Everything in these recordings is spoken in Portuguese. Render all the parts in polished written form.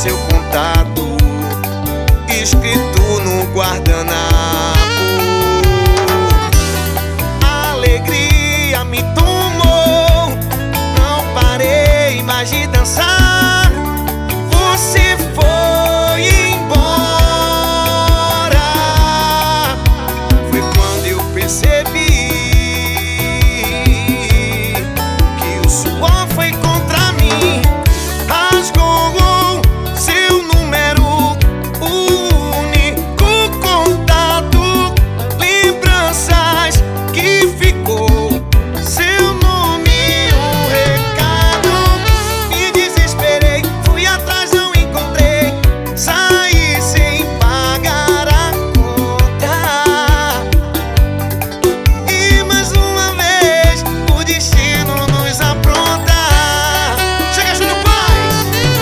seu contato escrito no guardanapo. A alegria me tomou, não parei mais de dançar. Você foi embora. Foi quando eu percebi que o suor foi contra mim. Rasgou seu número, único contato, lembranças que ficou. Seu nome, um recado. Me desesperei, fui atrás, não encontrei. Saí sem pagar a conta. E mais uma vez o destino nos apronta. Chega, Júnior Paz!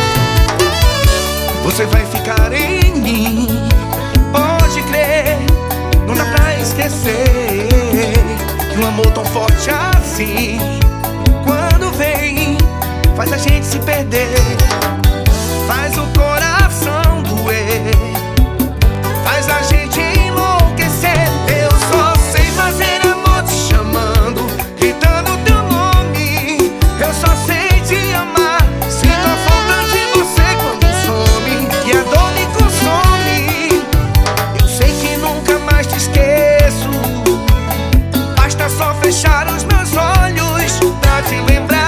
Você vai ficar em mim, pode crer. Não dá pra esquecer que um amor tão forte assim, quando vem, faz a gente se perder. Faz o coração doer, faz a gente enlouquecer. Eu só sei fazer amor te chamando, gritando teu nome. Eu só sei te amar, sinto a falta de você quando some, que a dor me consome. Eu sei que nunca mais te esqueço, basta só fechar os meus olhos pra te lembrar.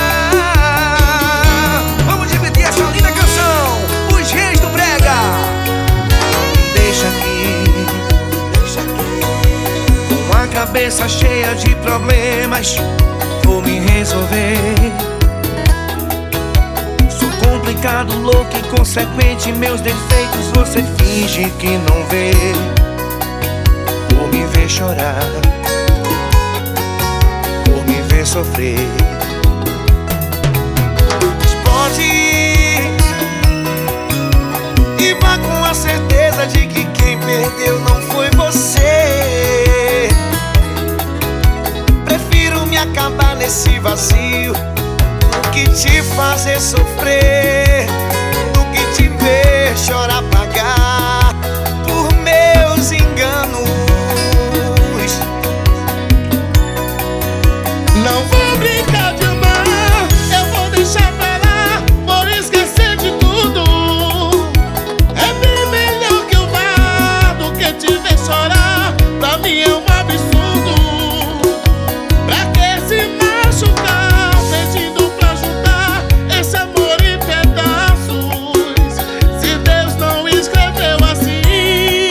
Vamos dividir essa linda canção, os reis do brega. Deixa aqui, com a cabeça cheia de problemas, vou me resolver. Sou complicado, louco, inconsequente, meus defeitos você finge que não vê. Por me ver chorar, por me ver sofrer. Pode ir e vá com a certeza de que quem perdeu não foi você. Prefiro me acabar nesse vazio do que te fazer sofrer, do que te ver chorar, pagar por meus enganos. Não vou brincar de amar, eu vou deixar pra lá, vou esquecer de tudo. É bem melhor que eu vá do que te ver chorar. Pra mim é um absurdo. Pra que se machucar, pedindo pra juntar esse amor em pedaços, se Deus não escreveu assim?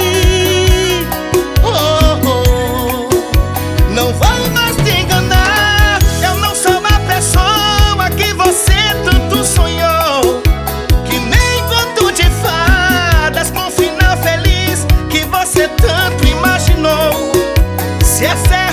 Oh, oh. Não vou mais te enganar, eu não sou a pessoa que você tanto sonhou, que nem conto de fadas com final feliz que você tanto imaginou. Se é sério